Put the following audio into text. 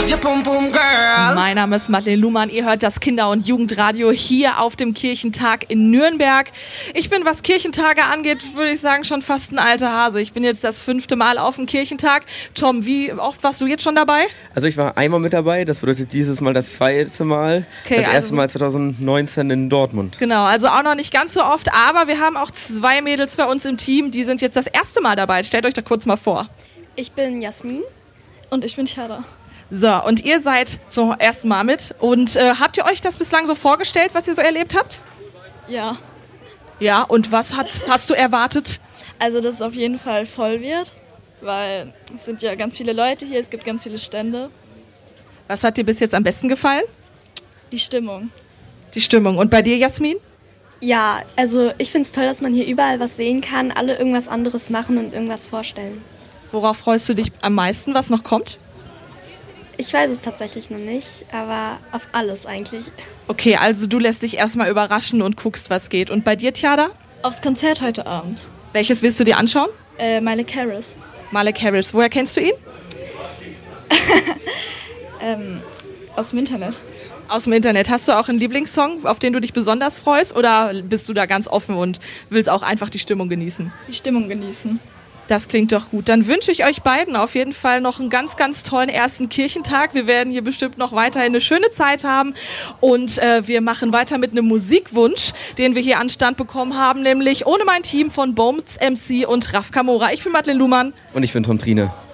your pum pum girl. Mein Name ist Madeleine Luhmann. Ihr hört das Kinder- und Jugendradio hier auf dem Kirchentag in Nürnberg. Ich bin, was Kirchentage angeht, würde ich sagen, schon fast ein alter Hase. Ich bin jetzt das 5. Mal auf dem Kirchentag. Tom, wie oft warst du jetzt schon dabei? Also ich war einmal mit dabei, das bedeutet dieses Mal das 2. Mal. Okay, das erste Mal 2019 in Dortmund. Genau, also auch noch nicht ganz so oft, aber wir haben auch 2 Mädels bei uns im Team, die sind jetzt das erste Mal dabei. Stellt euch da kurz mal vor. Ich bin Jasmin. Und ich bin Chiara. So, und ihr seid zum ersten Mal mit. Und habt ihr euch das bislang so vorgestellt, was ihr so erlebt habt? Ja. Ja, und was hast du erwartet? Also, dass es auf jeden Fall voll wird, weil es sind ja ganz viele Leute hier, es gibt ganz viele Stände. Was hat dir bis jetzt am besten gefallen? Die Stimmung. Die Stimmung. Und bei dir, Jasmin? Ja, also ich finde es toll, dass man hier überall was sehen kann, alle irgendwas anderes machen und irgendwas vorstellen. Worauf freust du dich am meisten, was noch kommt? Ich weiß es tatsächlich noch nicht, aber auf alles eigentlich. Okay, also du lässt dich erstmal überraschen und guckst, was geht. Und bei dir, Tjada? Aufs Konzert heute Abend. Welches willst du dir anschauen? Miley Cyrus. Miley Cyrus. Woher kennst du ihn? Aus dem Internet. Aus dem Internet. Hast du auch einen Lieblingssong, auf den du dich besonders freust? Oder bist du da ganz offen und willst auch einfach die Stimmung genießen? Die Stimmung genießen. Das klingt doch gut. Dann wünsche ich euch beiden auf jeden Fall noch einen ganz, ganz tollen ersten Kirchentag. Wir werden hier bestimmt noch weiterhin eine schöne Zeit haben. Und wir machen weiter mit einem Musikwunsch, den wir hier an Stand bekommen haben, nämlich Ohne mein Team von Bones MC und Raf Kamora. Ich bin Madeleine Luhmann. Und ich bin Tom Trine.